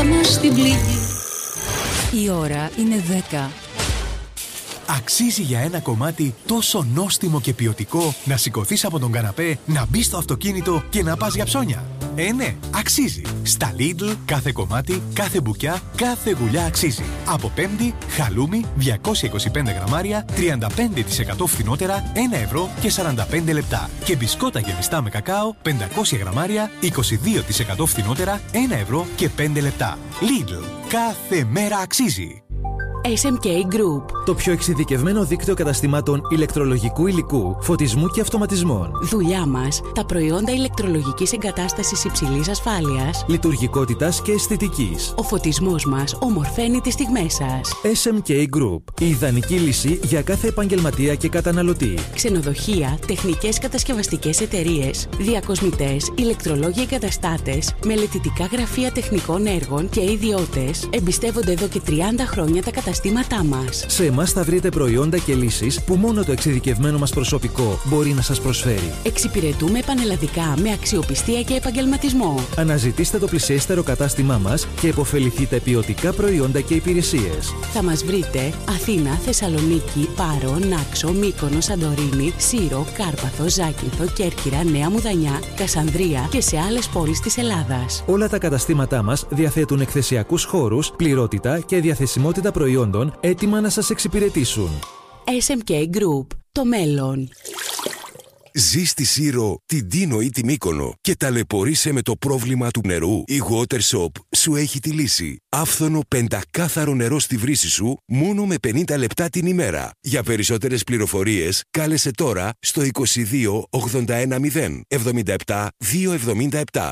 πάνω στην πληγή. Η ώρα είναι 10. Αξίζει για ένα κομμάτι τόσο νόστιμο και ποιοτικό να σηκωθείς από τον καναπέ, να μπεις στο αυτοκίνητο και να πας για ψώνια? Ναι, αξίζει. Στα Lidl κάθε κομμάτι, κάθε μπουκιά, κάθε γουλιά αξίζει. Από Πέμπτη, χαλούμι 225 γραμμάρια, 35% φθηνότερα, 1 ευρώ και 45 λεπτά. Και μπισκότα γεμιστά με κακάο, 500 γραμμάρια, 22% φθηνότερα, 1 ευρώ και 5 λεπτά. Lidl, κάθε μέρα αξίζει. SMK Group. Το πιο εξειδικευμένο δίκτυο καταστημάτων ηλεκτρολογικού υλικού, φωτισμού και αυτοματισμών. Δουλειά μας, τα προϊόντα ηλεκτρολογικής εγκατάστασης υψηλής ασφάλειας, λειτουργικότητας και αισθητικής. Ο φωτισμός μας ομορφαίνει τις στιγμές σας. SMK Group. Η ιδανική λύση για κάθε επαγγελματία και καταναλωτή. Ξενοδοχεία, τεχνικές κατασκευαστικές εταιρείες, διακοσμητές, ηλεκτρολόγοι εγκαταστάτες, μελετητικά γραφεία τεχνικών έργων και ιδιώτες εμπιστεύονται εδώ και 30 χρόνια τα καταστήματά μας. Σε εμάς θα βρείτε προϊόντα και λύσεις που μόνο το εξειδικευμένο μας προσωπικό μπορεί να σας προσφέρει. Εξυπηρετούμε πανελλαδικά με αξιοπιστία και επαγγελματισμό. Αναζητήστε το πλησιέστερο κατάστημά μας και επωφεληθείτε ποιοτικά προϊόντα και υπηρεσίες. Θα μας βρείτε Αθήνα, Θεσσαλονίκη, Πάρο, Νάξο, Μύκονο, Σαντορίνη, Σύρο, Κάρπαθο, Ζάκυνθο, Κέρκυρα, Νέα Μουδανιά, Κασανδρία και σε άλλες πόλεις της Ελλάδας. Όλα τα καταστήματά μας διαθέτουν εκθεσιακούς χώρους, πληρότητα και διαθεσιμότητα προϊόντων έτοιμα να σας εξυπηρετήσουν. SMK Group. Το μέλλον. Ζεις στη Σύρο, την Τίνο ή τη Μύκονο και ταλαιπωρείσαι με το πρόβλημα του νερού? Η Watershop σου έχει τη λύση. Άφθονο πεντακάθαρο νερό στη βρύση σου μόνο με 50 λεπτά την ημέρα. Για περισσότερες πληροφορίες κάλεσε τώρα στο 22 81 0 77 277.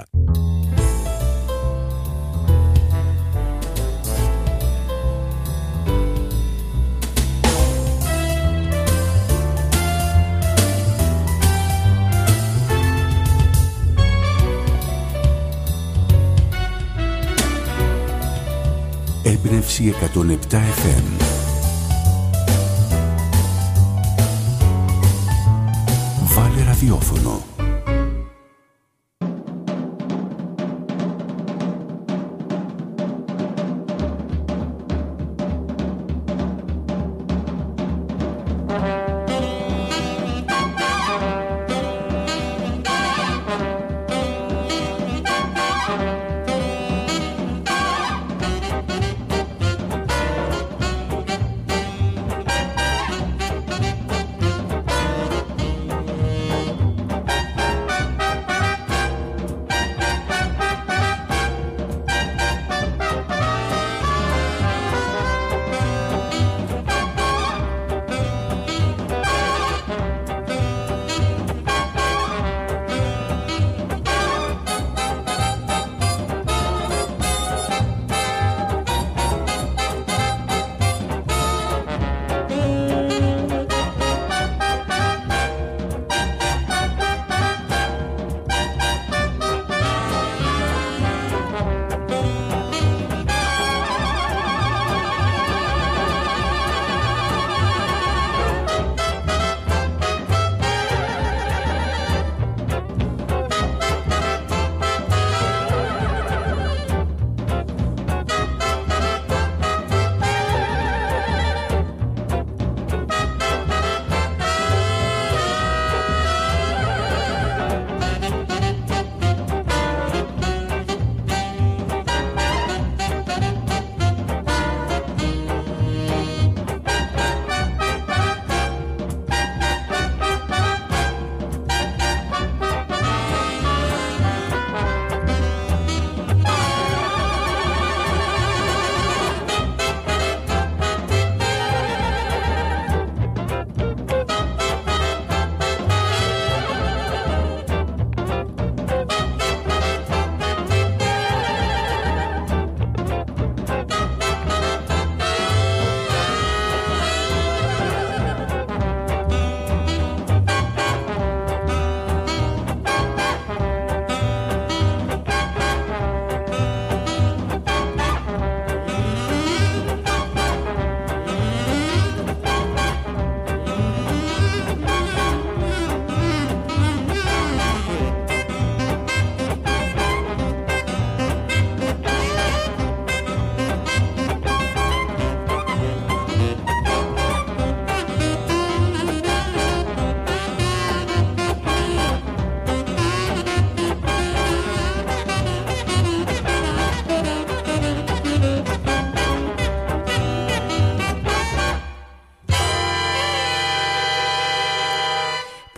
Έμπνευση 107 FM. Βάλε ραδιόφωνο.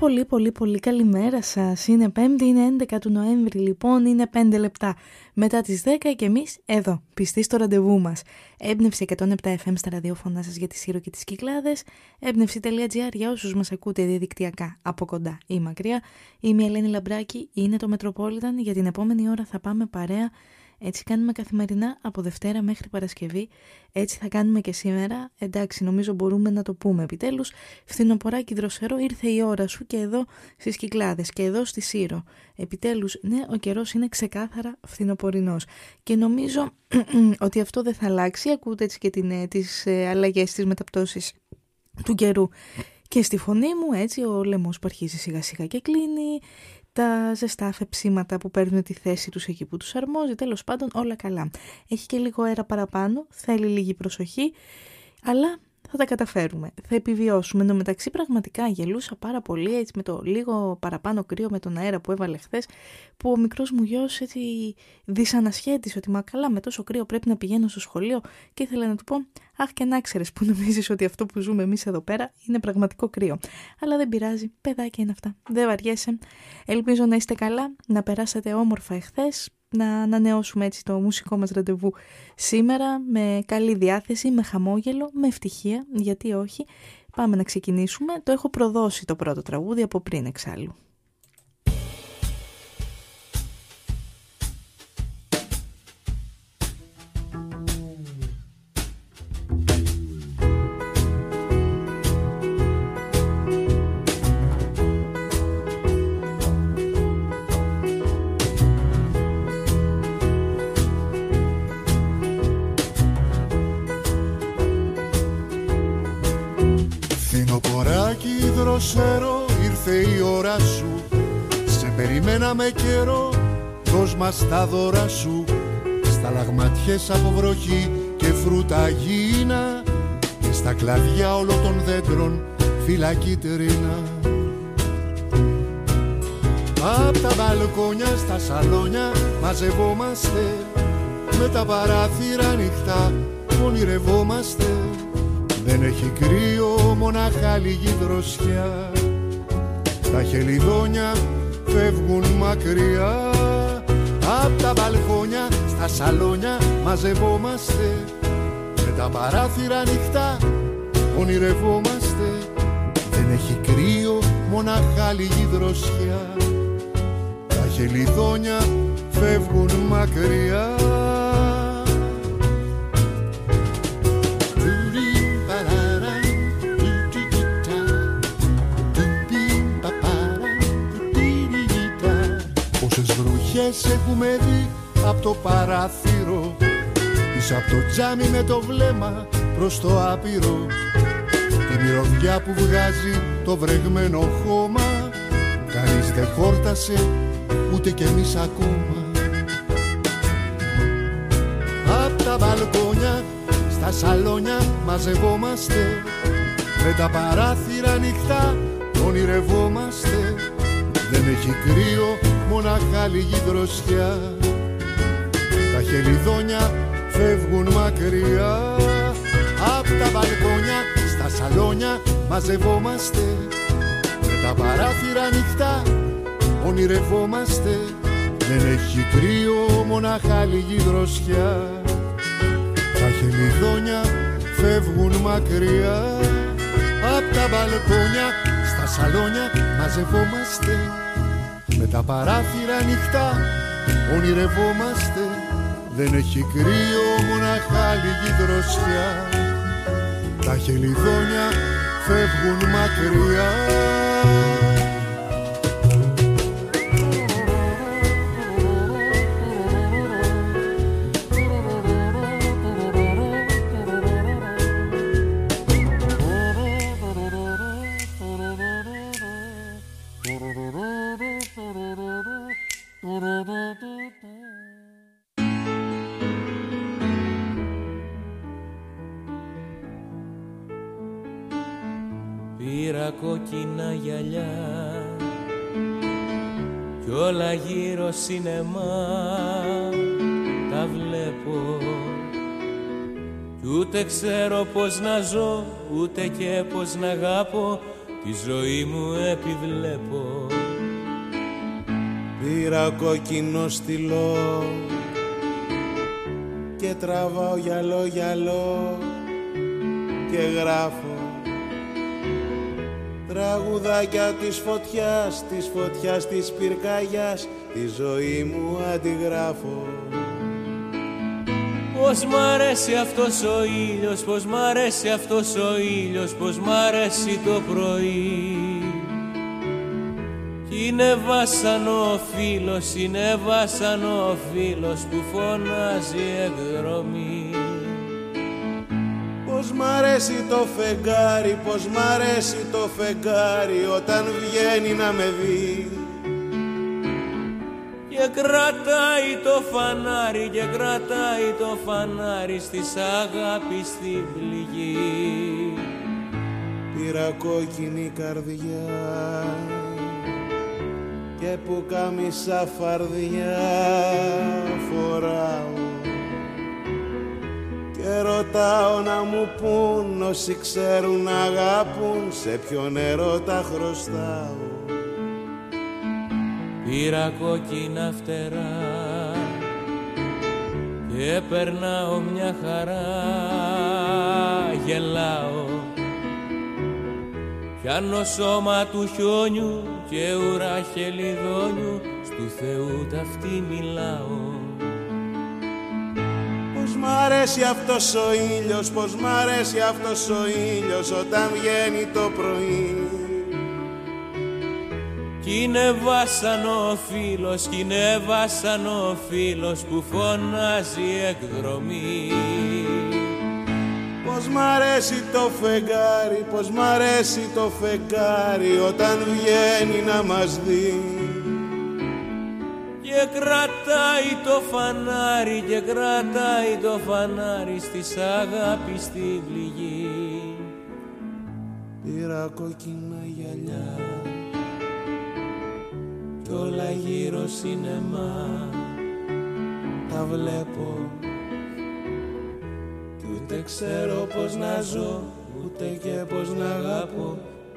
πολύ καλημέρα σας. Είναι Πέμπτη, είναι 11 του Νοέμβρη λοιπόν, είναι 5 λεπτά μετά τις 10 και εμείς εδώ, πιστοί στο ραντεβού μας. Έμπνευση 107 FM στα ραδιόφωνά σας για τη Σύρο και τις Κυκλάδες, έμπνευση.gr για όσους μας ακούτε διαδικτυακά από κοντά ή μακριά. Είμαι η Ελένη Λαμπράκη, είναι το Metropolitan, για την επόμενη ώρα θα πάμε παρέα. Έτσι κάνουμε καθημερινά από Δευτέρα μέχρι Παρασκευή, έτσι θα κάνουμε και σήμερα. Εντάξει, νομίζω μπορούμε να το πούμε επιτέλους. Φθινοποράκι δροσερό, ήρθε η ώρα σου και εδώ στις Κυκλάδες και εδώ στη Σύρο. Επιτέλους, ναι, ο καιρός είναι ξεκάθαρα φθινοπορεινός και νομίζω ότι αυτό δεν θα αλλάξει. Ακούτε έτσι και τις αλλαγές, τις μεταπτώσεις του καιρού και στη φωνή μου, έτσι ο λαιμός που αρχίζει σιγά σιγά και κλείνει, τα ζεστά αφεψίματα που παίρνουν τη θέση τους εκεί που τους αρμόζει, τέλος πάντων όλα καλά. Έχει και λίγο αέρα παραπάνω, θέλει λίγη προσοχή, αλλά θα τα καταφέρουμε, θα επιβιώσουμε. Εν τω μεταξύ πραγματικά γελούσα πάρα πολύ έτσι με το λίγο παραπάνω κρύο με τον αέρα που έβαλε χθες, που ο μικρός μου γιος έτσι δυσανασχέτησε ότι μα καλά με τόσο κρύο πρέπει να πηγαίνω στο σχολείο, και ήθελα να του πω αχ και να ξέρεις που νομίζεις ότι αυτό που ζούμε εμείς εδώ πέρα είναι πραγματικό κρύο. Αλλά δεν πειράζει, παιδάκια είναι αυτά, δεν βαριέσαι. Ελπίζω να είστε καλά, να περάσατε όμορφα εχθές, να ανανεώσουμε έτσι το μουσικό μας ραντεβού σήμερα με καλή διάθεση, με χαμόγελο, με ευτυχία, γιατί όχι. Πάμε να ξεκινήσουμε, το έχω προδώσει το πρώτο τραγούδι από πριν εξάλλου. Ήρθε η ώρα σου, σε περιμέναμε καιρό, δώσ' μας τα δώρα σου. Σταλαγματιές από βροχή και φρούτα γήινα, και στα κλαδιά όλων των δέντρων φύλλα κίτρινα. Απ' τα μπαλκόνια στα σαλόνια μαζευόμαστε, με τα παράθυρα ανοιχτά ονειρευόμαστε. Δεν έχει κρύο, μονάχα λίγη δροσιά. Τα χελιδόνια φεύγουν μακριά. Απ' τα μπαλκόνια στα σαλόνια μαζευόμαστε, με τα παράθυρα ανοιχτά ονειρευόμαστε. Δεν έχει κρύο, μονάχα λίγη δροσιά. Τα χελιδόνια φεύγουν μακριά. Έχουμε δει από το παράθυρο, πίσω από το τζάμι με το βλέμμα προς το άπειρο. Τη μυρωδιά που βγάζει το βρεγμένο χώμα, κανείς δεν χόρτασε, ούτε κι εμείς ακόμα. Απ' τα μπαλκόνια στα σαλόνια μαζευόμαστε, με τα παράθυρα ανοιχτά ονειρευόμαστε. Δεν έχει κρύο, μονάχα λίγη δροσιά. Τα χελιδόνια φεύγουν μακριά. Απ' τα μπαλκόνια στα σαλόνια μαζευόμαστε, με τα παράθυρα ανοιχτά ονειρευόμαστε. Δεν έχει κρύο, μονάχα λίγη δροσιά. Τα χελιδόνια φεύγουν μακριά. Απ' τα μπαλκόνια στα σαλόνια μαζευόμαστε, με τα παράθυρα ανοιχτά ονειρευόμαστε. Δεν έχει κρύο, μονάχα λίγη δροσιά. Τα χελιδόνια φεύγουν μακριά. Πήρα κόκκινα γυαλιά κι όλα γύρω σινεμά τα βλέπω, κι ούτε ξέρω πως να ζω, ούτε και πως να αγάπω, τη ζωή μου επιβλέπω. Πήρα κόκκινο στυλό και τραβάω γυαλό γυαλό και γράφω τραγουδάκια της φωτιάς, της φωτιάς της πυρκαγιάς, τη ζωή μου αντιγράφω. Πως μ' αρέσει αυτός ο ήλιος, πως μ' αρέσει αυτός ο ήλιος, πως μ' αρέσει το πρωί. Είναι βάσανο ο φίλος, είναι βάσανο ο φίλος που φωνάζει εκδρομή. Πως μ' αρέσει το φεγγάρι, πως μ' αρέσει το φεγγάρι όταν βγαίνει να με δει. Και κρατάει το φανάρι, και κρατάει το φανάρι στις αγάπης στην πληγή. Πήρα κόκκινη καρδιά και που κάμισα φαρδιά φοράω και ρωτάω να μου πουν όσοι ξέρουν να αγάπουν σε ποιον ερώτα χρωστάω. Πήρα κόκκινα φτερά και περνάω μια χαρά, γελάω. Πιάνω σώμα του χιόνιου και ουρά χελιδόνιου, στου Θεού ταυτί μιλάω. Πως μ' αρέσει αυτός ο ήλιος, πως μ' αρέσει αυτός ο ήλιος όταν βγαίνει το πρωί. Κι είναι βάσανο ο φίλος, κι είναι βάσανο ο φίλος που φωνάζει εκδρομή. Πως μ' αρέσει το φεγγάρι, πως μ' αρέσει το φεγγάρι όταν βγαίνει να μας δει. Και κρατάει το φανάρι, και κρατάει το φανάρι στις αγάπης στην πληγή. Πήρα κόκκινα γυαλιά κι όλα γύρω σινεμά τα βλέπω. Κι ούτε ξέρω πως να ζω, ούτε και πως να αγαπώ.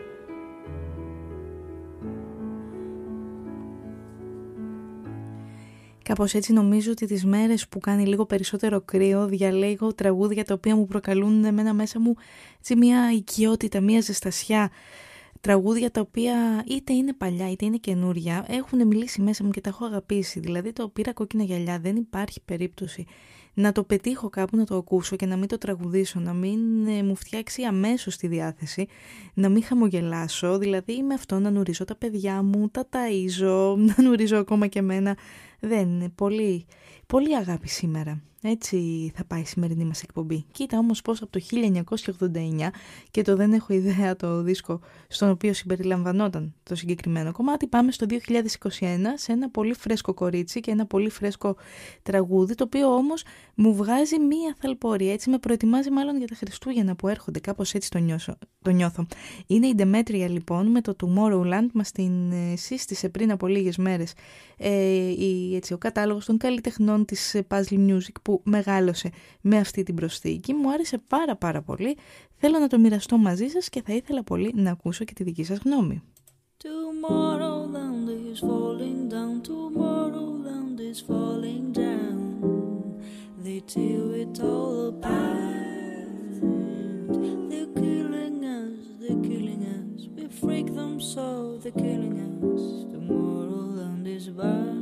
Κάπως έτσι νομίζω ότι τις μέρες που κάνει λίγο περισσότερο κρύο διαλέγω τραγούδια τα οποία μου προκαλούν εμένα μέσα μου έτσι μια οικειότητα, μια ζεστασιά. Τραγούδια τα οποία είτε είναι παλιά είτε είναι καινούρια, έχουν μιλήσει μέσα μου και τα έχω αγαπήσει. Δηλαδή το πήρα κόκκινα γυαλιά, δεν υπάρχει περίπτωση να το πετύχω κάπου, να το ακούσω και να μην το τραγουδήσω, να μην μου φτιάξει αμέσως τη διάθεση, να μην χαμογελάσω. Δηλαδή με αυτό να νουρίζω τα παιδιά μου, τα ταΐζω, να νουρίζω ακόμα και εμένα. Δεν είναι πολύ, πολύ αγάπη σήμερα. Έτσι θα πάει η σημερινή μας εκπομπή. Κοίτα όμως πως από το 1989 και το δεν έχω ιδέα το δίσκο στον οποίο συμπεριλαμβανόταν το συγκεκριμένο κομμάτι, πάμε στο 2021 σε ένα πολύ φρέσκο κορίτσι και ένα πολύ φρέσκο τραγούδι, το οποίο όμως μου βγάζει μία θαλπορία, έτσι με προετοιμάζει μάλλον για τα Χριστούγεννα που έρχονται, κάπως έτσι το νιώθω. Είναι η Demetria λοιπόν με το Tomorrowland, μας την σύστησε πριν από λίγες μέρες ο κατάλογος των καλλιτεχνών της Puzzle Music που μεγάλωσε με αυτή την προσθήκη. Μου άρεσε πάρα πολύ. Θέλω να το μοιραστώ μαζί σας και θα ήθελα πολύ να ακούσω και τη δική σας γνώμη. Tomorrowland is falling down, Tomorrowland is falling down. They tear it all apart. They're killing us, we freak them so, they're killing us. Tomorrowland is bad.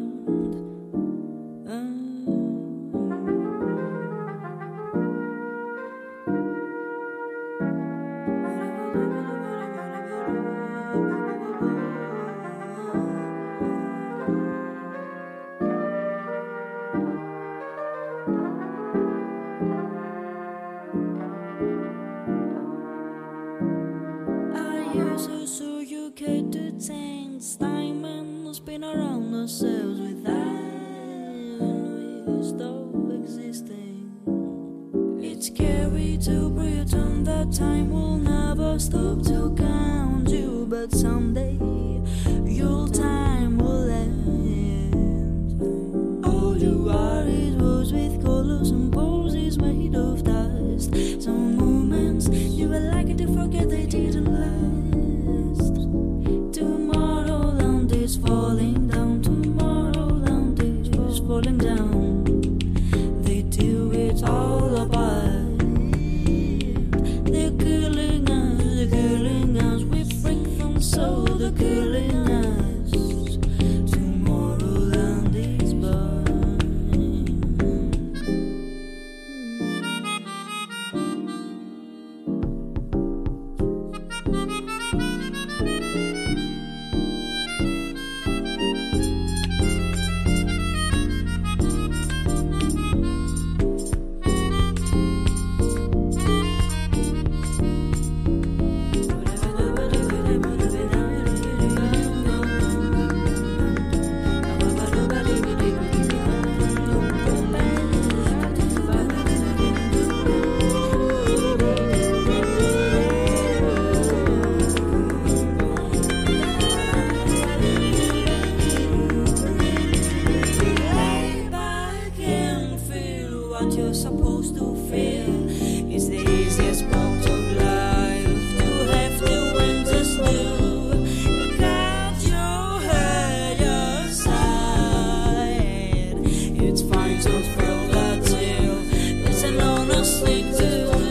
Diamonds spin around ourselves without we stop existing. It's scary to pretend that time will never stop to count you, but someday your time will end. All you are is words with colors and poses made of dust. Some moments you would like to forget they didn't last. what you're supposed to feel. It's the easiest part of life to have to end this new. You got your head aside. It's fine to feel that too. It's an honest thing to do.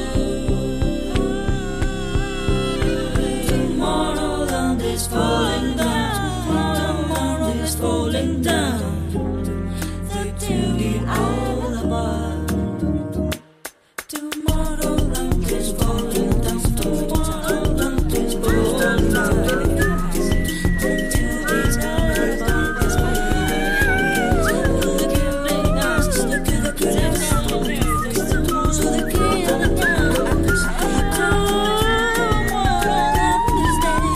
Tomorrowland is falling down. Tomorrowland is falling down. The duty all about. Tomorrowland is falling down. Tomorrowland is falling down. The duty's all about. The killing us, the killing us, to the killing us. Tomorrowland is dead.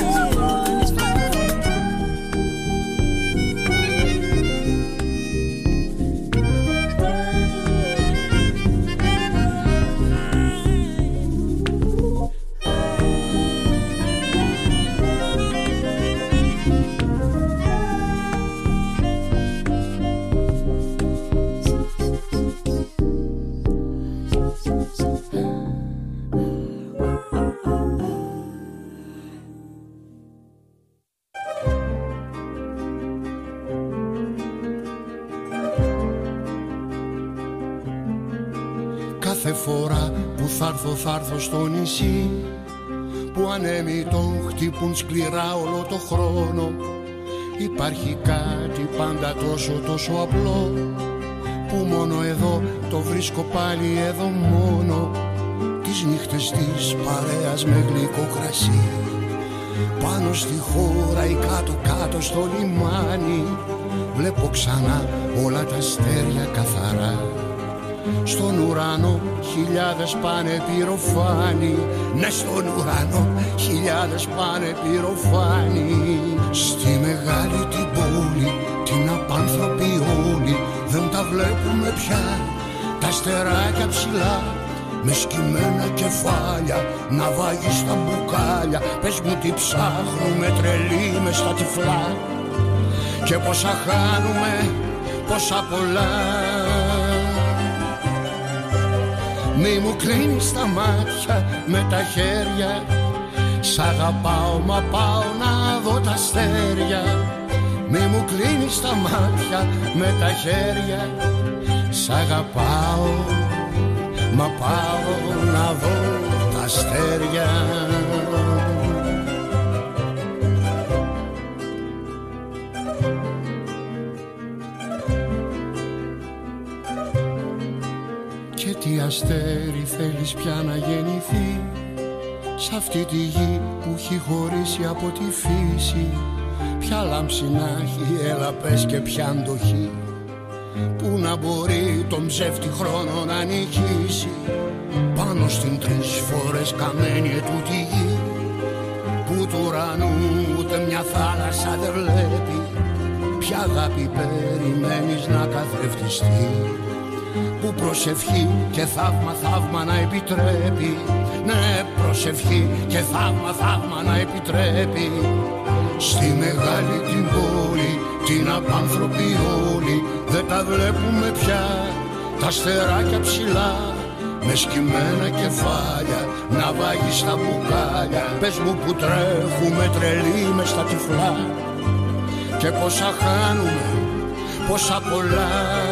Κάθε φορά που θα έρθω στο νησί, που ανέμοι τον χτύπουν σκληρά όλο το χρόνο, υπάρχει κάτι πάντα τόσο απλό, που μόνο εδώ το βρίσκω πάλι εδώ μόνο. Τις νύχτες της παρέας με γλυκό κρασί, πάνω στη χώρα ή κάτω στο λιμάνι, βλέπω ξανά όλα τα αστέρια καθαρά. Στον ουρανό χιλιάδες πάνε πυροφάνοι. Ναι, στον ουρανό χιλιάδες πάνε πυροφάνοι. Στη μεγάλη την πόλη, την απάνθρωπη όλη, δεν τα βλέπουμε πια τα αστεράκια ψηλά, με σκυμμένα κεφάλια, ναυάγι στα μπουκάλια. Πες μου τι ψάχνουμε τρελοί μες στα τυφλά, και πόσα χάνουμε, πόσα πολλά. Μη μου κλείνεις τα μάτια με τα χέρια, σ' αγαπάω μα πάω να δω τα αστέρια. Μη μου κλείνεις τα μάτια με τα χέρια, σ' αγαπάω μα πάω να δω τα αστέρια. Τι αστέρι θέλεις πια να γεννηθεί σ' αυτή τη γη που έχει χωρίσει από τη φύση? Ποια λάμψη να έχει, έλα πες, και ποια αντοχή, που να μπορεί τον ψεύτη χρόνο να νικήσει, πάνω στην 3 φορές καμένη ετούτη γη, που του ουρανού ούτε μια θάλασσα δεν βλέπει. Ποια αγάπη περιμένεις να καθρεφτιστεί, που προσευχή και θαύμα να επιτρέπει. Ναι, προσευχή και θαύμα να επιτρέπει. Στη μεγάλη την πόλη, την απάνθρωπη όλη, δεν τα βλέπουμε πια τα αστεράκια ψηλά, με σκυμμένα κεφάλια, ναυάγι στα μπουκάλια. Πες μου που τρέχουμε τρελοί μες στα τυφλά, και πόσα χάνουμε, πόσα πολλά.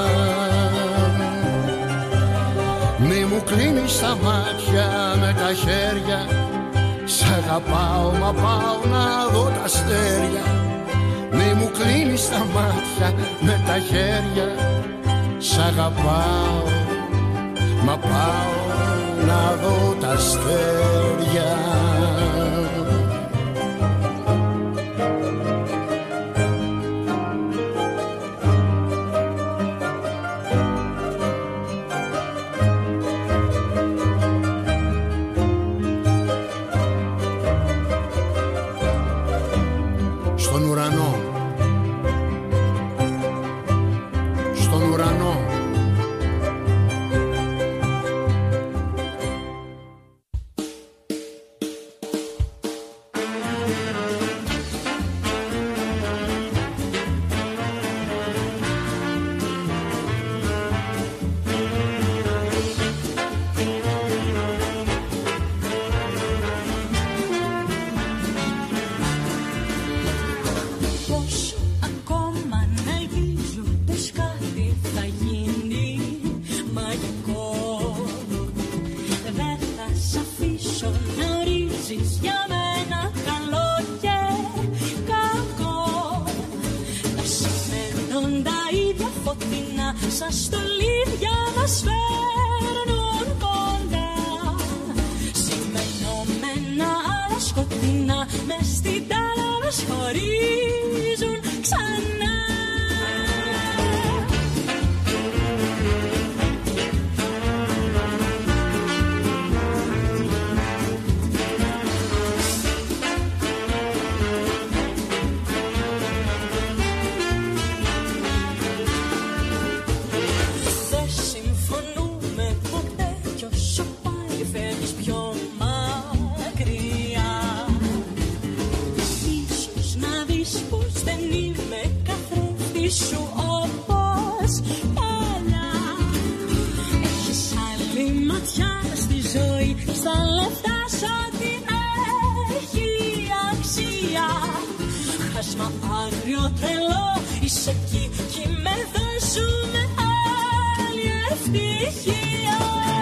Μη μου κλείνεις τα μάτια με τα χέρια, σ' αγαπάω μα πάω να δω τα αστέρια. Μη μου κλείνεις τα μάτια με τα χέρια, σ' αγαπάω μα πάω να δω τα αστέρια. Όσα στολίδια μας φέρνουν κοντά, σημενωμένα άλλα σκοτεινά, μες στην τάλα μας χωρίζουν ξανά. Σου όπως παλιά. Έχεις άλλη ματιά στη ζωή, στα λεφτά σ' ό,τι έχει αξία. Χάσμα άγριο τρελό, είσαι εκεί κι με δώσουμε άλλη ευτυχία.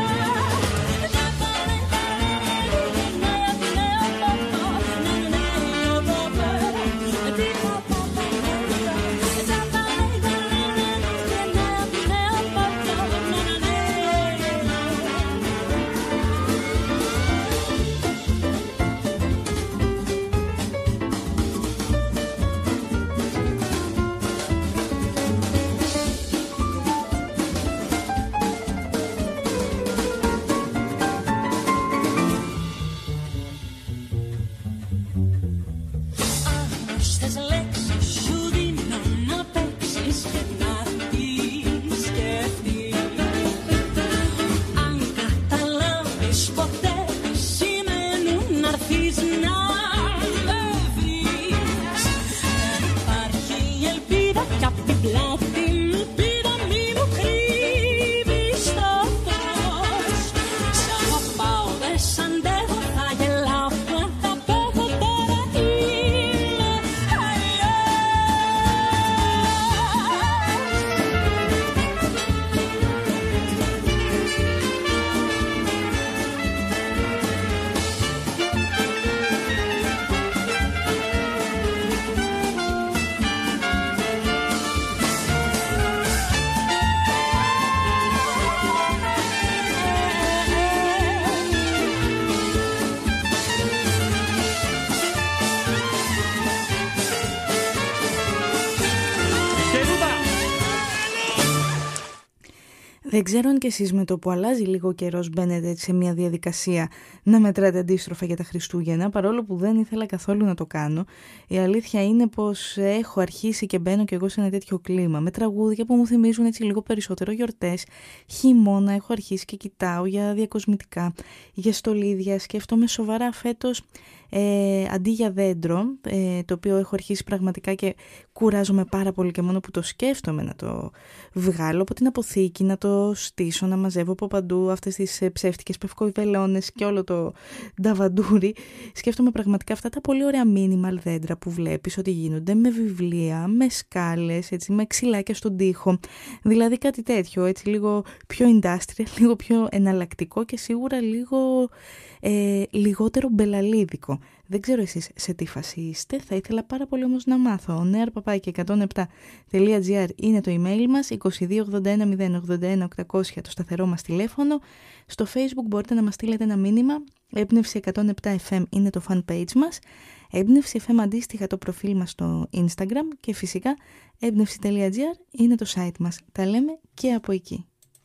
Δεν ξέρω αν και εσείς με το που αλλάζει λίγο ο καιρός μπαίνετε σε μια διαδικασία να μετράτε αντίστροφα για τα Χριστούγεννα, παρόλο που δεν ήθελα καθόλου να το κάνω. Η αλήθεια είναι πως έχω αρχίσει και μπαίνω κι εγώ σε ένα τέτοιο κλίμα, με τραγούδια που μου θυμίζουν έτσι λίγο περισσότερο γιορτές, χειμώνα. Έχω αρχίσει και κοιτάω για διακοσμητικά, για στολίδια. Σκέφτομαι σοβαρά φέτος αντί για δέντρο, το οποίο έχω αρχίσει πραγματικά και κουράζομαι πάρα πολύ και μόνο που το σκέφτομαι να το βγάλω από την αποθήκη, να το στήσω, να μαζεύω από παντού αυτές τις ψεύτικες πευκοβελώνες και όλο το νταβαντούρι. Σκέφτομαι πραγματικά αυτά τα πολύ ωραία minimal δέντρα που βλέπεις ότι γίνονται με βιβλία, με σκάλες, έτσι, με ξυλάκια στον τοίχο. Δηλαδή κάτι τέτοιο, έτσι λίγο πιο industrial, λίγο πιο εναλλακτικό και σίγουρα λίγο λιγότερο μπελαλίδικο. Δεν ξέρω εσείς σε τι φάση είστε, θα ήθελα πάρα πολύ όμως να μάθω. nearpapaiki107.gr είναι το email μας, 2281 081 800 το σταθερό μας τηλέφωνο. Στο Facebook μπορείτε να μας στείλετε ένα μήνυμα, έμπνευση 107 FM είναι το fan page μας, έμπνευση FM αντίστοιχα το προφίλ μας στο Instagram και φυσικά έμπνευση.gr είναι το site μας. Τα λέμε και από εκεί.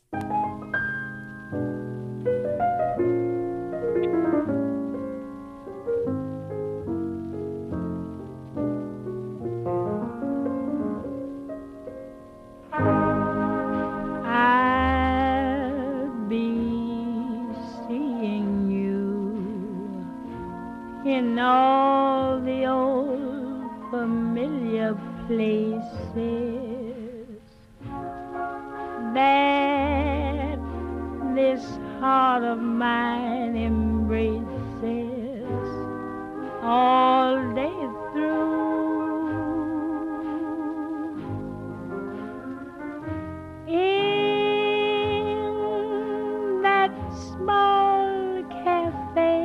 In all the old familiar places that this heart of mine embraces all day through. In that small cafe,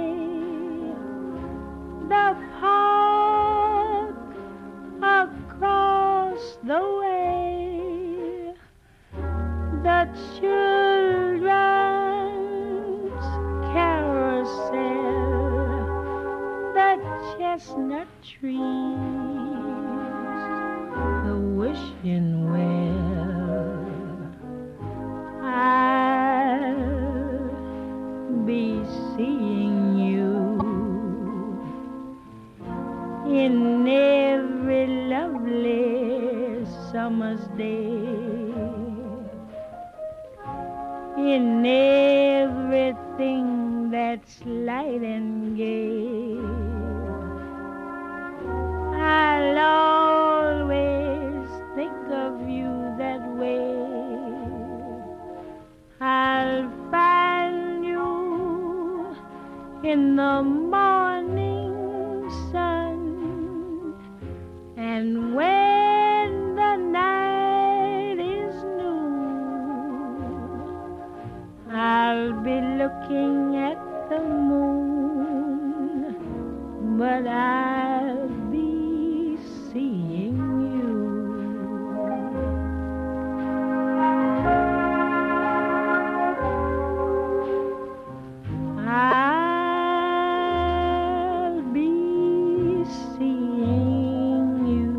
the park across the way, chestnut trees, the wishing well. I'll be seeing you in every lovely summer's day, in everything that's light and gay. I'll always think of you that way. I'll find you in the morning sun, and when the night is new, I'll be looking at the moon, but I'll be seeing you. I'll be seeing you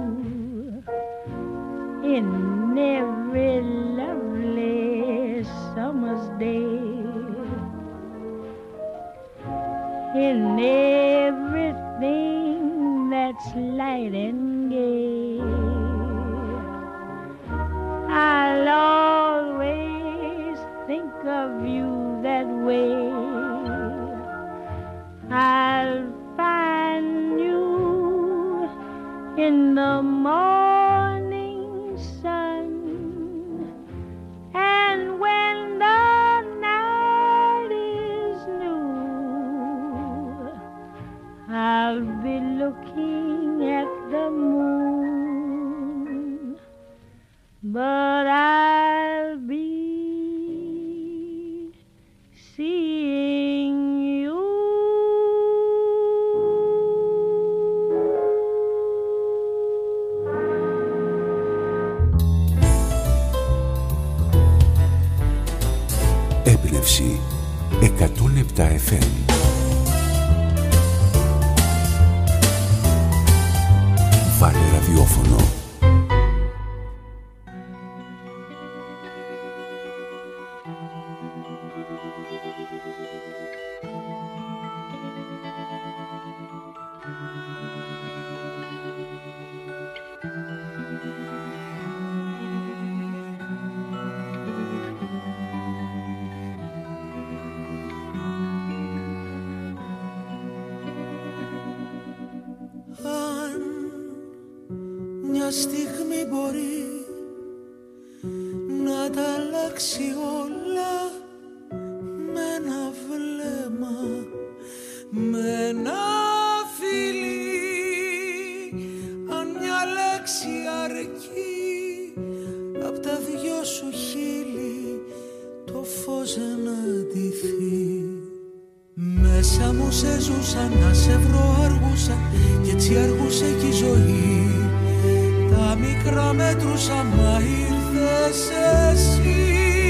in every lovely summer's day, in everything that's light and gay. I'll always think of you that way. I'll find you in the morning sun, and when the night is new, I'll be looking at the moon, but I'll be seeing you. Έμπνευση 107 FM. Βάλε ραδιόφωνο. Μια στιγμή μπορεί να τα αλλάξει όλα με ένα βλέμμα, με ένα φιλί. Αν μια λέξη αρκεί απ' τα δυο σου χείλη το φως να ντυθεί. Μέσα μου σε ζούσα, να σε βρω αργούσα κι έτσι αργούσε κι η ζωή. Τα μικρά μέτρουσα μα ήρθες εσύ.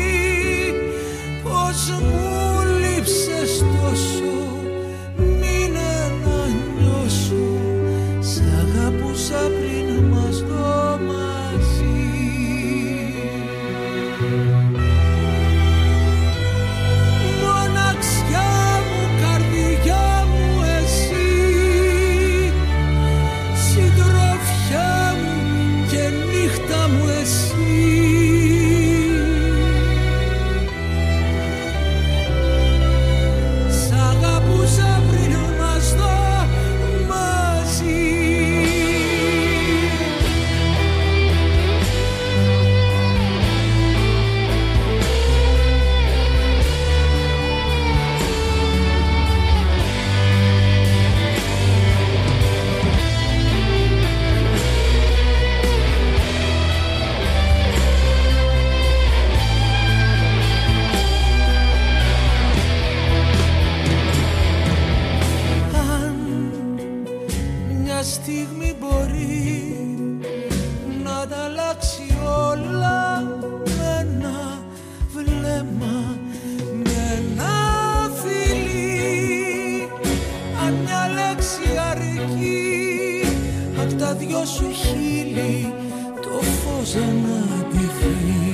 Πώς μου λείψες τόσο, μείνε να νιώσω. Σ' αγαπούσα πριν μας δω μαζί. Μοναξιά μου, καρδιά μου εσύ, συντροφιά μου και νύχτα μου εσύ. δυο σου χείλη το φως να ντυθεί.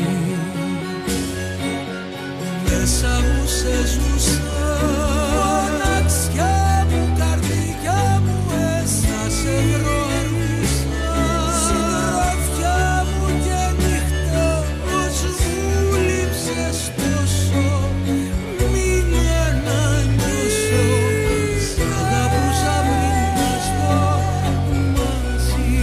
Μέσα μου σε ζούσα, μοναξιά μου, καρδιά μου, έστα σε γνώρισα. Συντροφιά μου και νύχτα, πως μου λείψες τόσο, μείνε να νιώσω, σ' αγαπούσα πριν μας το μαζί.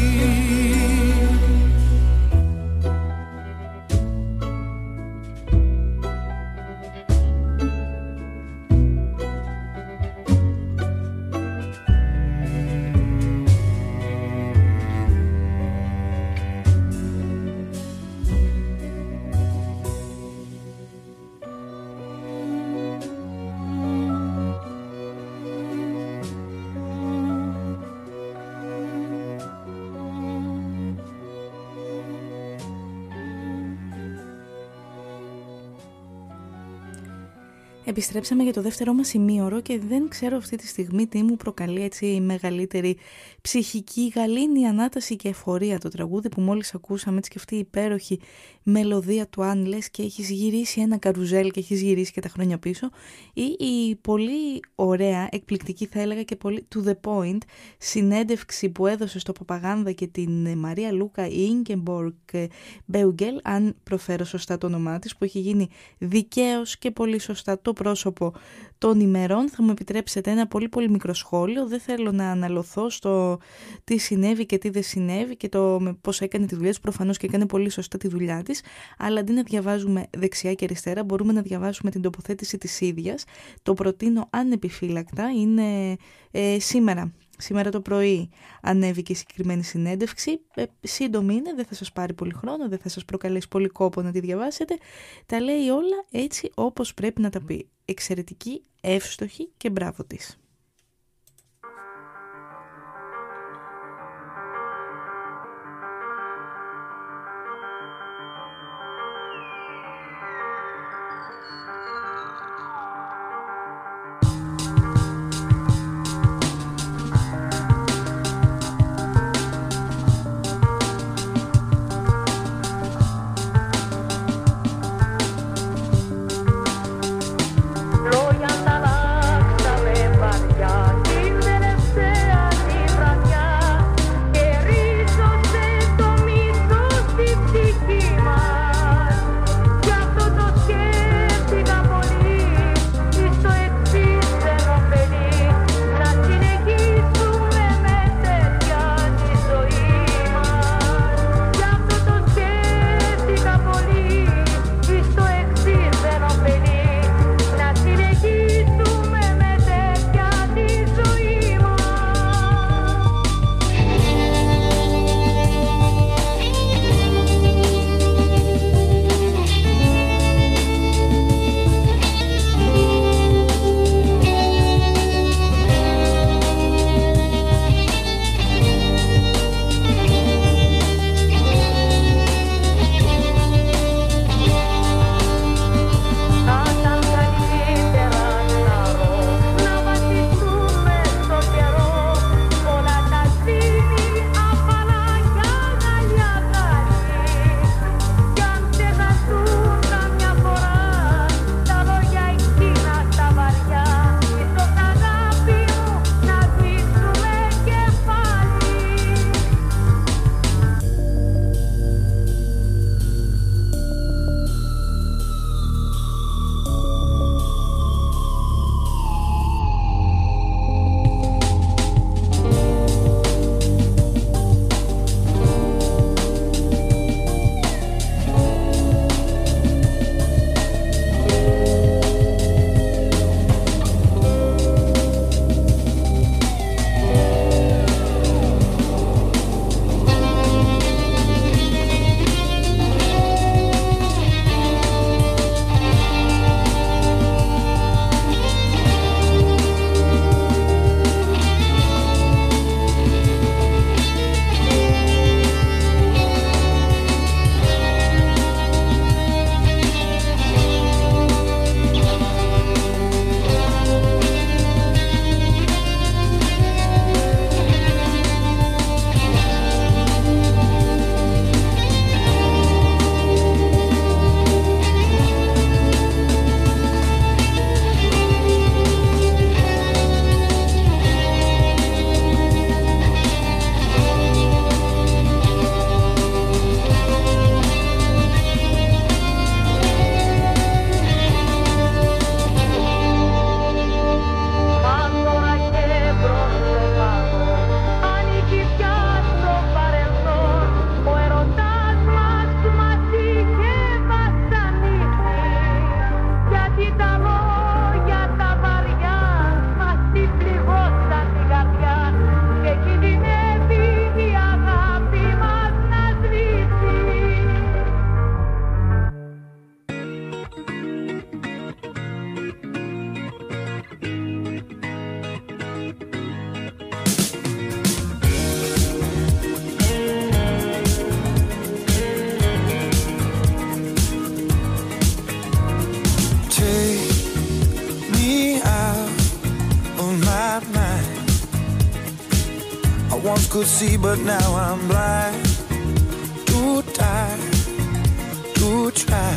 Επιστρέψαμε για το δεύτερό μας ημίωρο και δεν ξέρω αυτή τη στιγμή τι μου προκαλεί έτσι η μεγαλύτερη ψυχική γαλήνη ανάταση και εφορία. Το τραγούδι που μόλις ακούσαμε, έτσι και αυτή η υπέροχη μελωδία του αν λες και έχεις γυρίσει ένα καρουζέλ και έχεις γυρίσει και τα χρόνια πίσω, ή η πολύ ωραία, εκπληκτική θα έλεγα και πολύ to the point συνέντευξη που έδωσε στο Παπαγάνδα και την Μαρία Λούκα η Ingeborg Beugel, αν προφέρω σωστά το όνομά της, που έχει γίνει δικαίως και πολύ σωστά το πρόσωπο των ημερών. Θα μου επιτρέψετε ένα πολύ πολύ μικρό σχόλιο. Δεν θέλω να αναλωθώ στο τι συνέβη και τι δεν συνέβη και το πώς έκανε τη δουλειά της. Προφανώς και έκανε πολύ σωστά τη δουλειά της, αλλά αντί να διαβάζουμε δεξιά και αριστερά μπορούμε να διαβάσουμε την τοποθέτηση της ίδιας. Το προτείνω ανεπιφύλακτα. Είναι Σήμερα το πρωί ανέβηκε η συγκεκριμένη συνέντευξη. Σύντομη είναι, δεν θα σας πάρει πολύ χρόνο, δεν θα σας προκαλέσει πολύ κόπο να τη διαβάσετε. Τα λέει όλα έτσι όπως πρέπει να τα πει. Εξαιρετική, εύστοχη και μπράβο της. Λόγια ανταλλάξαμε once could see, but now I'm blind. Too tired to try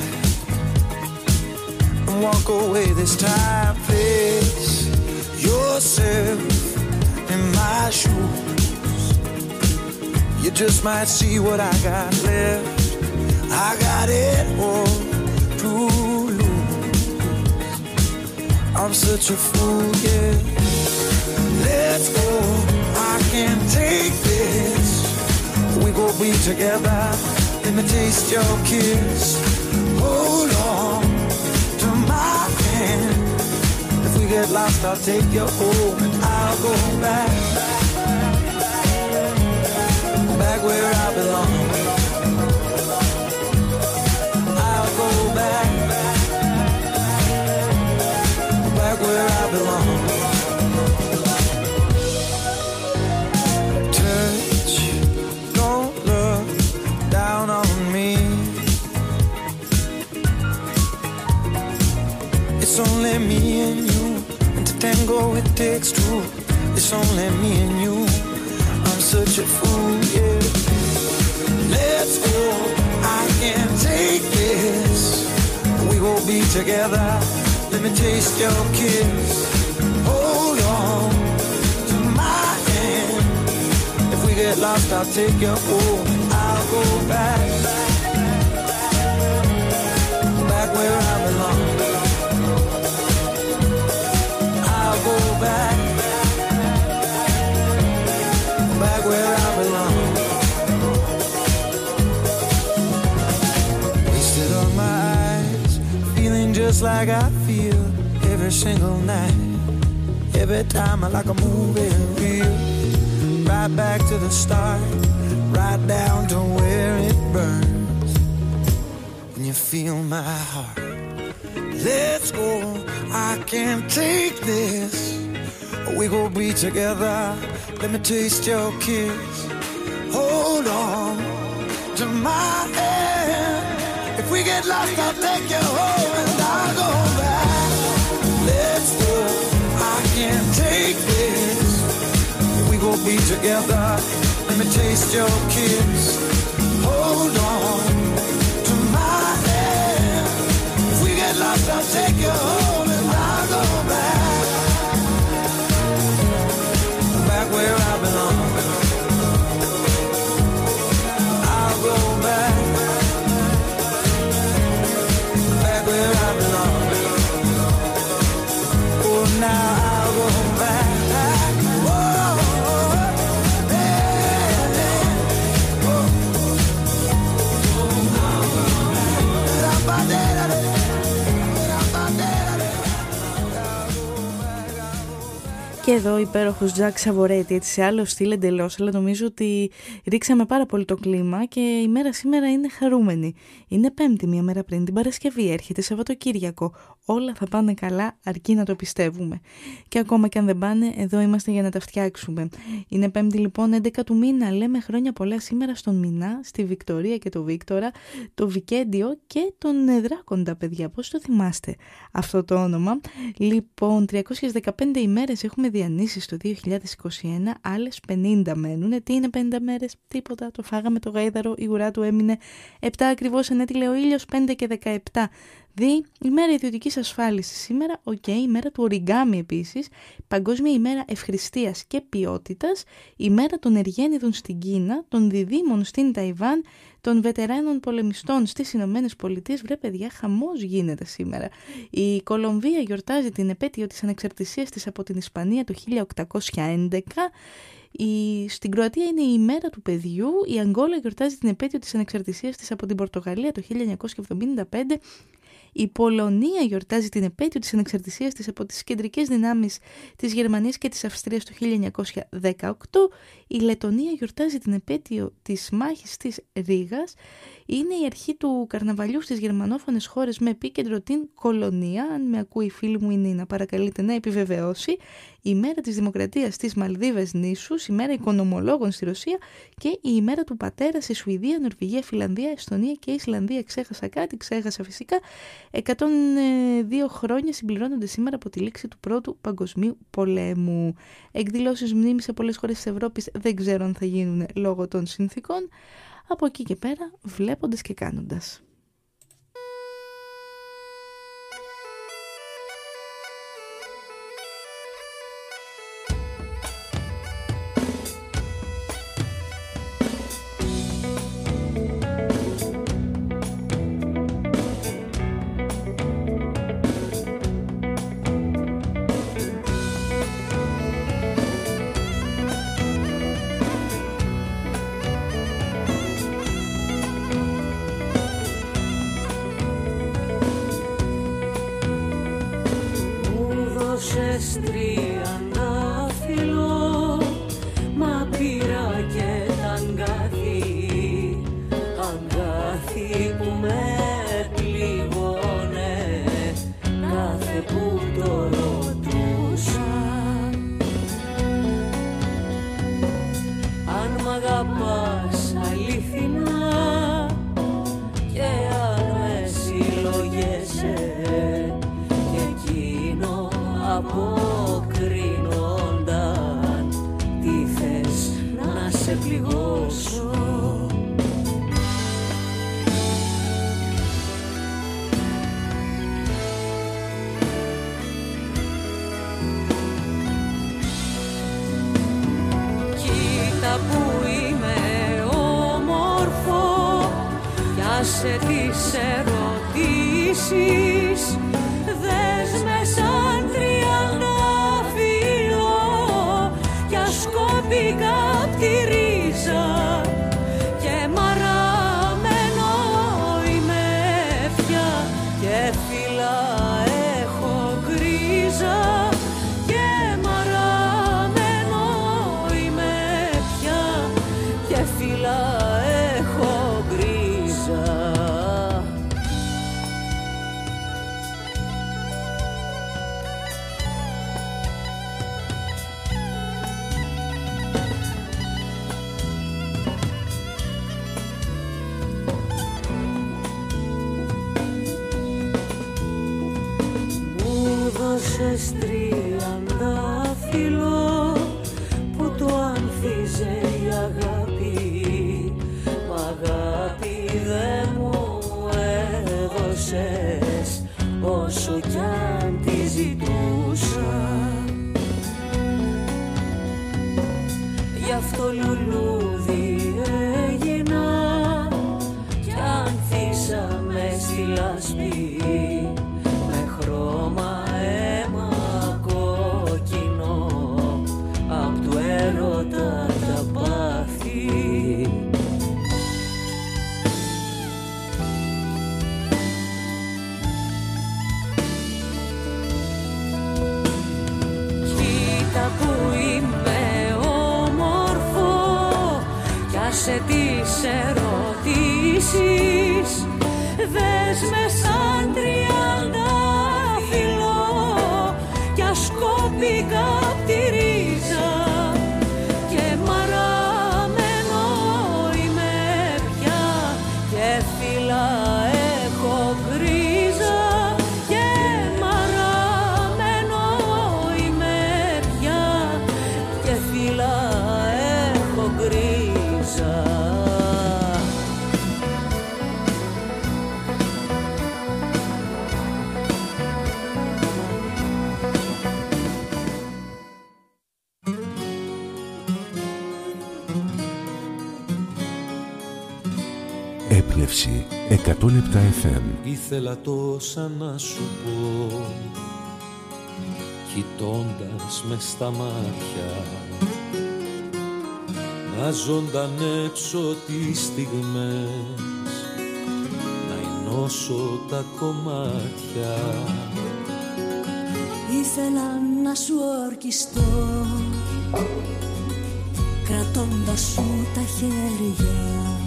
and walk away this time. Place yourself in my shoes. You just might see what I got left. I got it all to lose. I'm such a fool, yeah. Let's go, I can't take this. We gon' be together, let me taste your kiss. Hold on to my hand. If we get lost, I'll take you home and I'll go back. Back where I belong. I'll go back. Back where I belong. Touch, don't look down on me. It's only me and you, and to tango it takes two. It's only me and you. I'm such a fool, yeah. Let's go, I can't take this. We gon' be together, let me taste your kiss. Hold on to my hand. If we get lost, I'll take you home. I'll go back, back where I belong. I'll go back, back where I belong. Wasted on my eyes, feeling just like I feel every single night. Every time I like a movie reel. Right back to the start, right down to where it burns. When you feel my heart. Let's go, I can't take this. We gon' be together, let me taste your kiss. Hold on to my hand. If we get lost, I'll take you home and I'll go back. Let's go, I can't take this. We gon' be together, let me taste your kiss. Hold on to my hand. If we get lost, I'll take you home and I'll go back. Back where I belong. I'll go back. Back where I belong. Oh, now I'll go back. Και εδώ υπέροχος Τζακ Σαβορέτη, έτσι σε άλλο στυλ εντελώς, αλλά νομίζω ότι ρίξαμε πάρα πολύ το κλίμα και η μέρα σήμερα είναι χαρούμενη. Είναι Πέμπτη, μια μέρα πριν την Παρασκευή, έρχεται Σαββατοκύριακο. Όλα θα πάνε καλά, αρκεί να το πιστεύουμε. Και ακόμα και αν δεν πάνε, εδώ είμαστε για να τα φτιάξουμε. Είναι Πέμπτη λοιπόν, 11 του μήνα, λέμε χρόνια πολλά σήμερα στον Μινά, στη Βικτωρία και το Βίκτορα, το Βικέντιο και τον Δράκοντα, παιδιά. Πώς το θυμάστε αυτό το όνομα? Λοιπόν, 315 ημέρες έχουμε διανύσει στο 2021, άλλες 50 μένουν. Τι είναι 50 μέρες? Τίποτα, το φάγαμε το γάιδαρο, η ουρά του έμεινε 7 ακριβώς, ενέτειλε ο ήλιος 5 και 17. Ημέρα ιδιωτικής ασφάλισης σήμερα, ημέρα του οριγκάμι επίσης, Παγκόσμια ημέρα ευχριστίας και ποιότητας, ημέρα των Εργένιδων στην Κίνα, των διδήμων στην Ταϊβάν, των βετεράνων πολεμιστών στις Ηνωμένες Πολιτείες. Βρε παιδιά, χαμός γίνεται σήμερα. Η Κολομβία γιορτάζει την επέτειο της ανεξαρτησίας της από την Ισπανία το 1811. Στην Κροατία είναι η ημέρα του παιδιού. Η Αγγόλα γιορτάζει την επέτειο της ανεξαρτησίας της από την Πορτογαλία το 1975. Η Πολωνία γιορτάζει την επέτειο της ανεξαρτησίας της από τις κεντρικές δυνάμεις της Γερμανίας και της Αυστρίας το 1918. Η Λετονία γιορτάζει την επέτειο της μάχης της Ρήγας. Είναι η αρχή του καρναβαλιού στις γερμανόφωνες χώρες με επίκεντρο την Κολονία. Αν με ακούει η φίλη μου η Νίνα, παρακαλείται να επιβεβαιώσει. Η ημέρα της Δημοκρατίας στις Μαλδίβες νήσους, η ημέρα οικονομολόγων στη Ρωσία και η ημέρα του πατέρα στη Σουηδία, Νορβηγία, Φιλανδία, Εστονία και Ισλανδία. Ξέχασα κάτι, ξέχασα φυσικά. 102 χρόνια συμπληρώνονται σήμερα από τη λήξη του Πρώτου Παγκοσμίου Πολέμου. Εκδηλώσεις μνήμης σε πολλές χώρες της Ευρώπης δεν ξέρω αν θα γίνουν λόγω των συνθήκων. Από εκεί και πέρα, βλέποντας και κάνοντας. Έμπνευση 107 FM. Ήθελα τόσα να σου πω, κοιτώντας μες στα μάτια, να ζωντανέψω τις στιγμές, να ενώσω τα κομμάτια. Ήθελα να σου ορκιστώ, κρατώντας σου τα χέρια,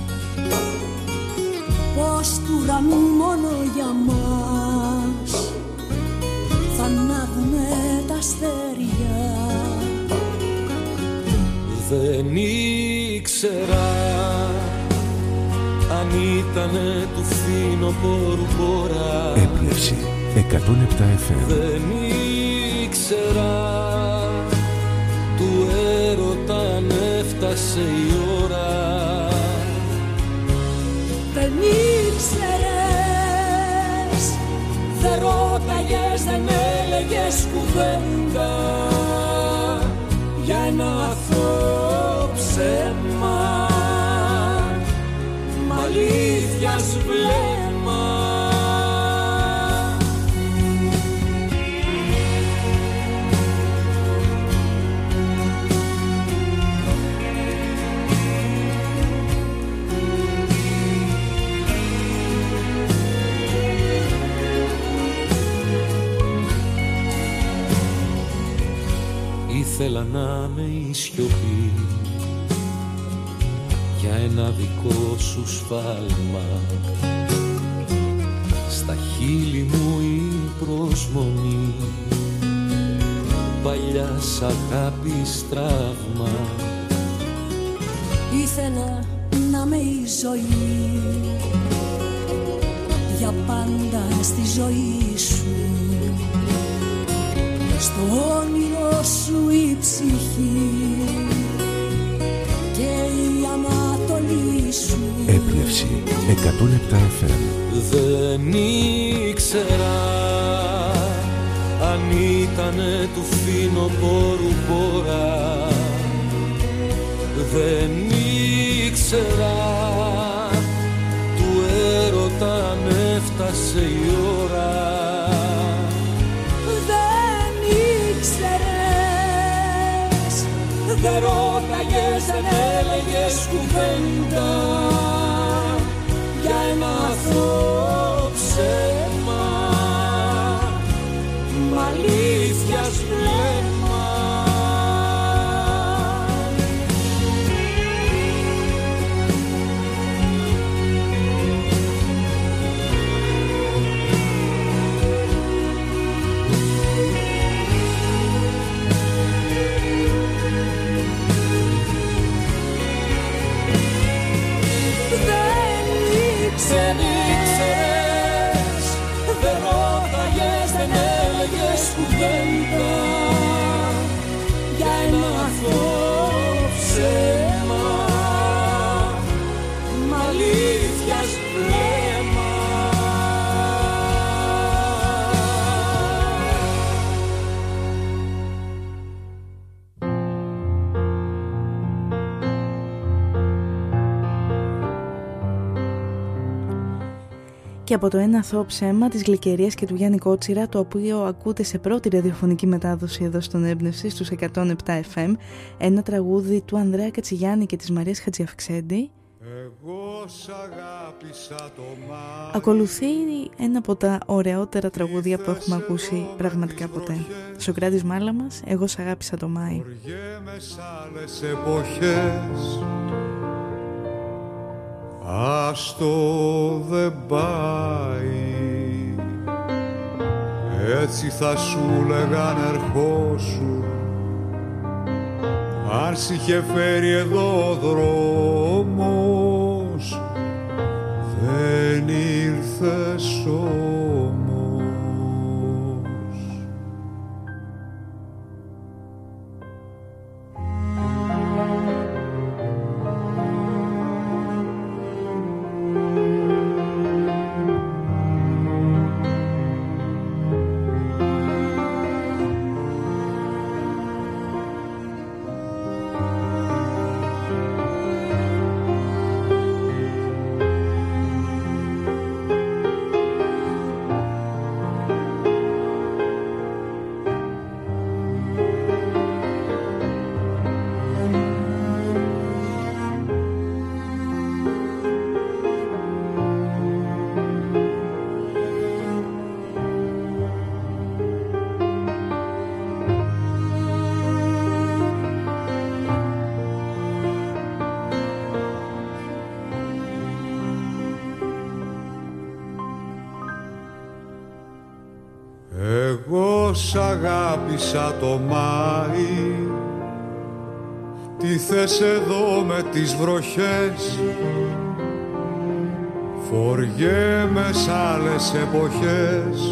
πως του ουρανού μόνο για μας θα ανάβουνε τα αστέρια. Δεν ήξερα αν ήτανε του φθινοπόρου πόρα. Έμπνευση 107 FM. Δεν ήξερα του έρωτα αν έφτασε η ώρα. Δεν ήξερες, δεν ρώταγες, δεν έλεγες κουβέντα για ένα αθώο ψέμα, μ' αλήθειας βλέμμα. Ήθελα να με η σιωπή για ένα δικό σου σφάλμα. Στα χείλη μου η προσμονή παλιάς αγάπης τραύμα. Ήθελα να με η ζωή για πάντα στη ζωή σου, στο όνειρο σου η ψυχή και η ανατολή σου. Έμπνευση 107 FM. Δεν ήξερα αν ήτανε του φθινοπόρου πόρα. Δεν ήξερα του έρωτα αν έφτασε η ώρα. Δεν ρώταγες, δεν έλεγες κουβέντα για ένα αθώο ψέμα, μ' αλήθειας βλέμμα. Δεν ήξερες, δεν ρώταγες, δεν έλεγες κουβέντα για ένα αθώο ψέμα, μ' αλήθειας βλέμμα. Και από το ένα αθώο ψέμα της Γλυκερίας και του Γιάννη Κότσιρα, το οποίο ακούτε σε πρώτη ραδιοφωνική μετάδοση εδώ στον Έμπνευση στους 107 FM, ένα τραγούδι του Ανδρέα Κατσιγιάννη και της Μαρίας Χατζιαυξέντη. Ακολουθεί ένα από τα ωραιότερα τραγούδια που έχουμε ακούσει πραγματικά ποτέ. Σοκράτης Μάλαμας, εγώ σ' αγάπησα το Μάη. Άστο δεν πάει, έτσι θα σου λέγαν ερχόσου, αν σ' είχε φέρει εδώ ο δρόμος, δεν ήρθες όμως. Εγώ σ' αγάπησα το Μάη, τι θες εδώ με τις βροχές, Φοριέμαι σ' άλλες εποχές,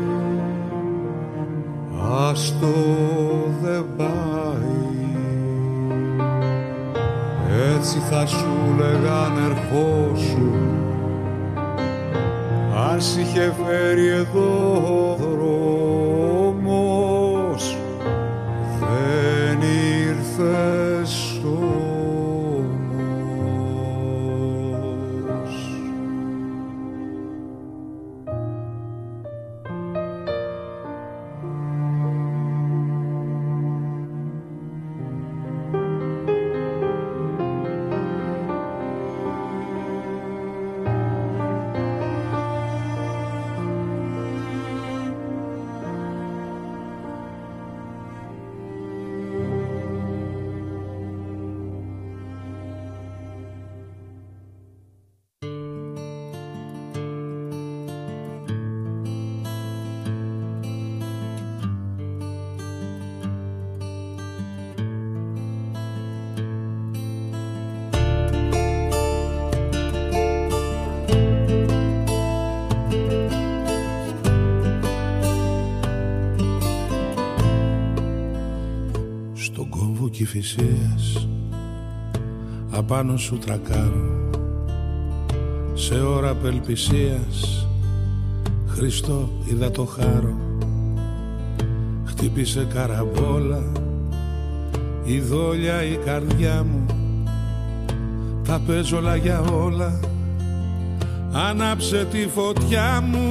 άστο δεν πάει. Έτσι θα σου λέγαν ερχόσου, αν σ' είχε φέρει εδώ ο δρόμος, δεν ήρθες όμως. Κηφισίας απάνω σου τρακάρω, σε ώρα απελπισίας Χριστό είδα το χάρο. Χτύπησε καραμπόλα η δόλια η καρδιά μου, τα παίζω όλα για όλα, άναψε τη φωτιά μου.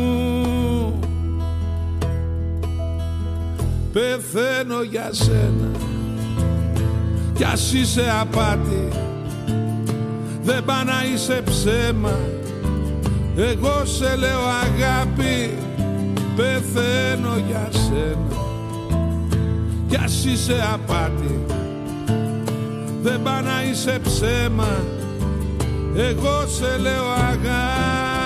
Πεθαίνω για σένα κι ας είσαι απάτη, δεν πά να είσαι ψέμα, εγώ σε λέω αγάπη. Πεθαίνω για σένα κι ας είσαι απάτη, δεν πά να είσαι ψέμα, εγώ σε λέω αγάπη.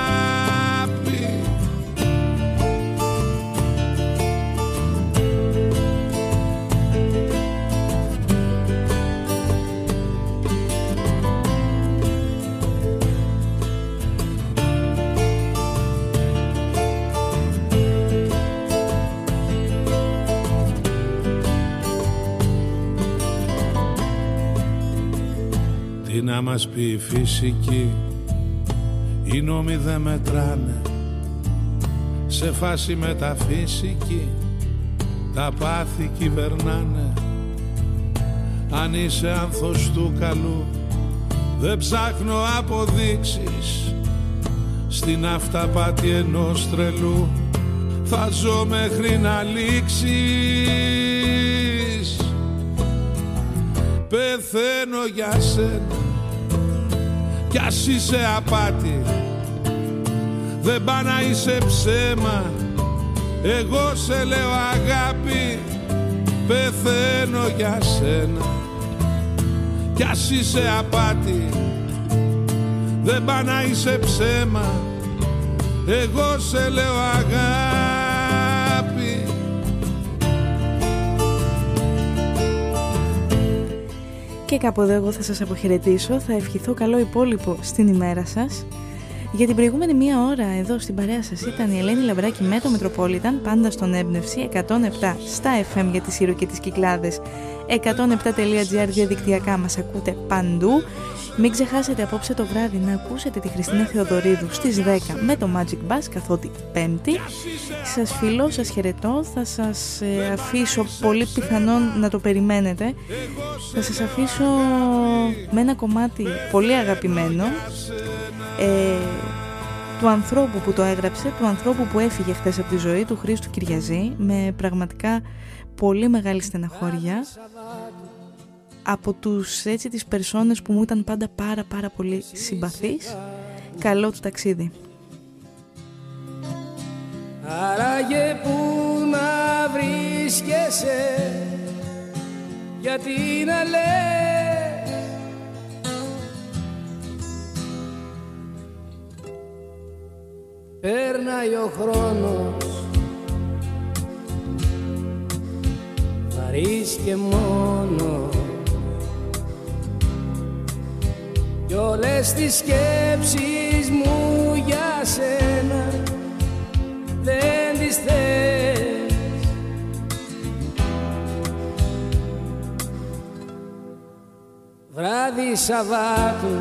Τι να μας πει η φυσική, οι νόμοι δεν μετράνε, σε φάση μεταφυσική τα πάθη κυβερνάνε. Αν είσαι άνθος του καλού, δεν ψάχνω αποδείξεις, στην αυταπάτη ενός τρελού θα ζω μέχρι να λήξεις. Πεθαίνω για σένα κι ας είσαι απάτη, δεν πά να είσαι ψέμα, εγώ σε λέω αγάπη. Πεθαίνω για σένα κι ας είσαι απάτη, δεν πά να είσαι ψέμα, εγώ σε λέω αγάπη. Και κάπου εδώ εγώ θα σας αποχαιρετήσω, θα ευχηθώ καλό υπόλοιπο στην ημέρα σας. Για την προηγούμενη μία ώρα εδώ στην παρέα σας ήταν η Ελένη Λαμπράκη με το Μετροπόλιταν, πάντα στον Έμπνευση 107 στα FM για τη Σύρο και τις Κυκλάδες, 107.gr διαδικτυακά μας ακούτε παντού. Μην ξεχάσετε απόψε το βράδυ να ακούσετε τη Χριστίνα Θεοδωρίδου στις 10 με το Magic Bass, καθότι Πέμπτη. Σας φιλώ, σας χαιρετώ, θα σας αφήσω, πολύ πιθανόν να το περιμένετε, θα σας αφήσω με ένα κομμάτι πολύ αγαπημένο του ανθρώπου που το έγραψε, του ανθρώπου που έφυγε χθες από τη ζωή, του Χρήστου Κυριαζή, με πραγματικά πολύ μεγάλη στεναχώρια, από τους έτσι τις περσόνες που μου ήταν πάντα πάρα πολύ συμπαθείς. Καλό του ταξίδι. Άραγε που να βρίσκεσαι, γιατί να λες περνάει ο χρόνος βαρύς και μόνος, κι όλες τις σκέψεις μου για σένα δεν τις θες. Βράδυ Σαββάτου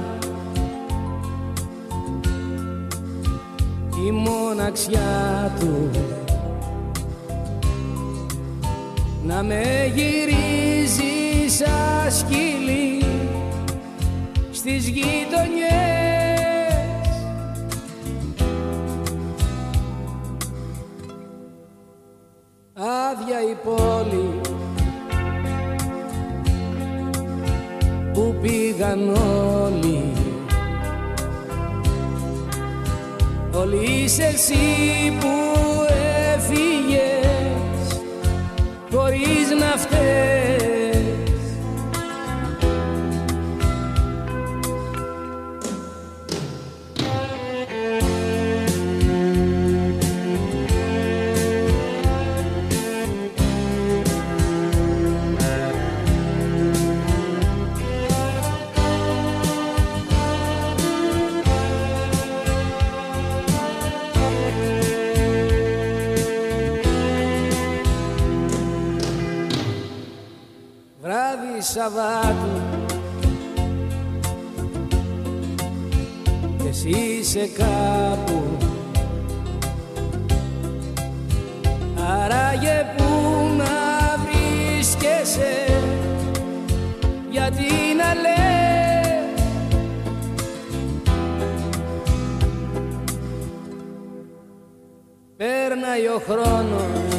η μοναξιά του να με γυρίζει σαν σκυλί στις γειτονιές. Άδεια η πόλη που πήγαν όλοι, όλοι είσαι εσύ που έφυγες χωρίς να φταίς. Σαββάτου κι εσύ είσαι κάπου, άραγε που να βρίσκεσαι, γιατί να λες πέρναει ο χρόνος